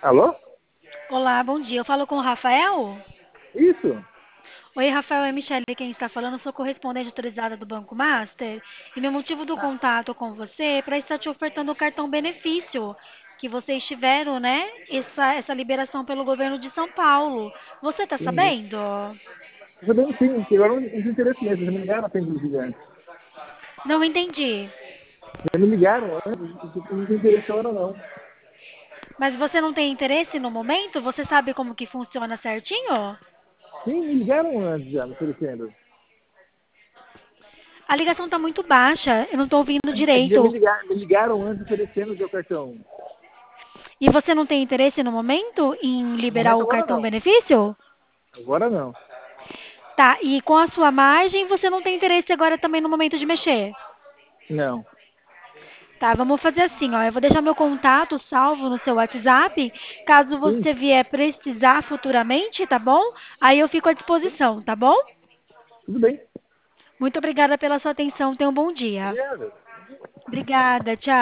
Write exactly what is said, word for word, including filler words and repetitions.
Alô? Olá, bom dia. Eu falo com o Rafael? Isso? Oi, Rafael, é Michelle quem está falando. Eu sou correspondente autorizada do Banco Master. E meu motivo do contato com você é para estar te ofertando o cartão benefício que vocês tiveram, né? Essa, essa liberação pelo governo de São Paulo. Você está Sim. sabendo? Eu também sim, que agora não não tem interesse mesmo, já me ligaram até inclusive antes. Não entendi. Já me ligaram antes, não tem interesse agora não. Mas você não tem interesse no momento? Você sabe como que funciona certinho? Sim, me ligaram antes já, me oferecendo. A ligação está muito baixa. Eu não estou ouvindo É que já me direito. ligaram, me ligaram antes oferecendo o seu cartão. E você não tem interesse no momento em No liberar momento o agora cartão não. benefício? Agora não. Tá, e com a sua margem, você não tem interesse agora também no momento de mexer? Não. Tá, vamos fazer assim, ó. Eu vou deixar meu contato salvo no seu WhatsApp, caso Sim, você vier precisar futuramente, tá bom? Aí eu fico à sim, disposição, tá bom? tudo bem. Muito obrigada pela sua atenção. Tenha um bom dia. Obrigado. Obrigada, tchau.